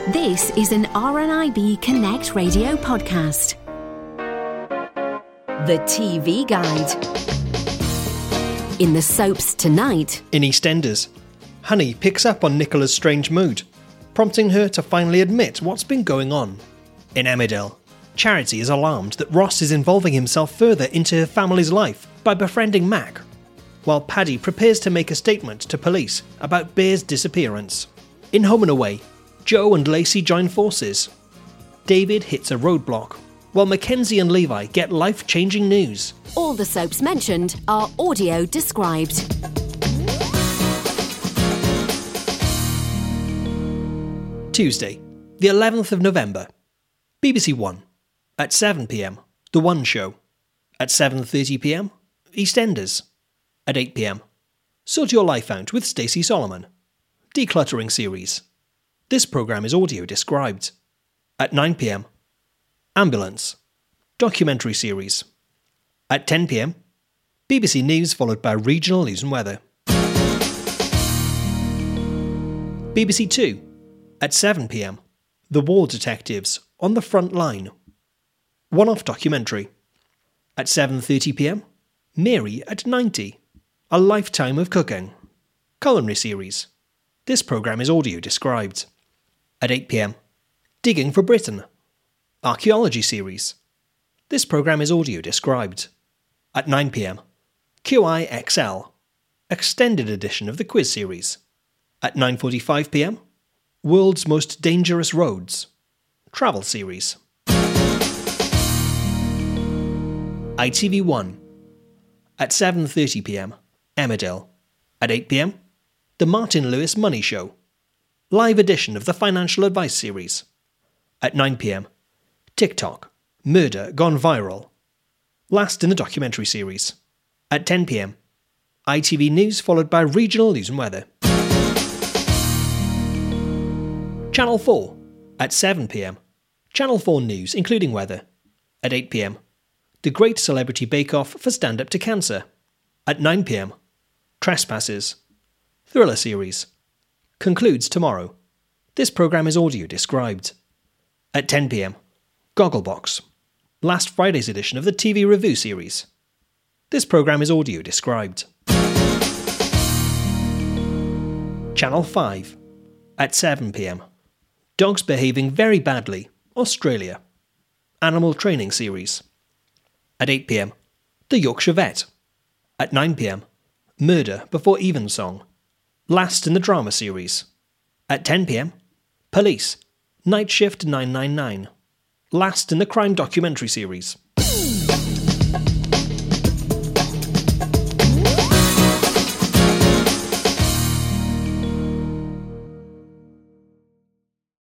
This is an RNIB Connect radio podcast. The TV Guide. In the soaps tonight. In EastEnders, Honey picks up on Nicola's strange mood, prompting her to finally admit what's been going on. In Emmerdale, Charity is alarmed that Ross is involving himself further into her family's life by befriending Mac, while Paddy prepares to make a statement to police about Bear's disappearance. In Home and Away, Joe and Lacey join forces. David hits a roadblock, while Mackenzie and Levi get life-changing news. All the soaps mentioned are audio described. Tuesday, the 11th of November. BBC One. At 7 p.m, The One Show. At 7:30 p.m, EastEnders. At 8 p.m, Sort Your Life Out with Stacey Solomon. Decluttering series. This programme is audio described. At 9 p.m, Ambulance. Documentary series. At 10 p.m, BBC News followed by regional news and weather. BBC Two. At 7 p.m, The War Detectives on the Front Line. One-off documentary. At 7:30 p.m, Mary at 90. A Lifetime of Cooking. Culinary series. This programme is audio described. At 8 p.m, Digging for Britain. Archaeology series. This programme is audio described. At 9 p.m, QIXL. Extended edition of the quiz series. At 9:45 p.m, World's Most Dangerous Roads. Travel series. ITV1. At 7:30 p.m, Emmerdale. At 8 p.m, The Martin Lewis Money Show. Live edition of the Financial Advice series. At 9 p.m, TikTok. Murder Gone Viral. Last in the documentary series. At 10 p.m, ITV News followed by regional news and weather. Channel 4. At 7 p.m, Channel 4 News including weather. At 8 p.m, The Great Celebrity Bake Off for Stand Up to Cancer. At 9 p.m, Trespassers. Thriller series. Concludes tomorrow. This programme is audio described. At 10 p.m, Gogglebox. Last Friday's edition of the TV Review series. This programme is audio described. Channel 5. At 7 p.m, Dogs Behaving Very Badly, Australia. Animal Training series. At 8 p.m, The Yorkshire Vet. At 9 p.m, Murder Before Evensong. Last in the drama series. At 10 p.m, Police. Night Shift 999. Last in the crime documentary series.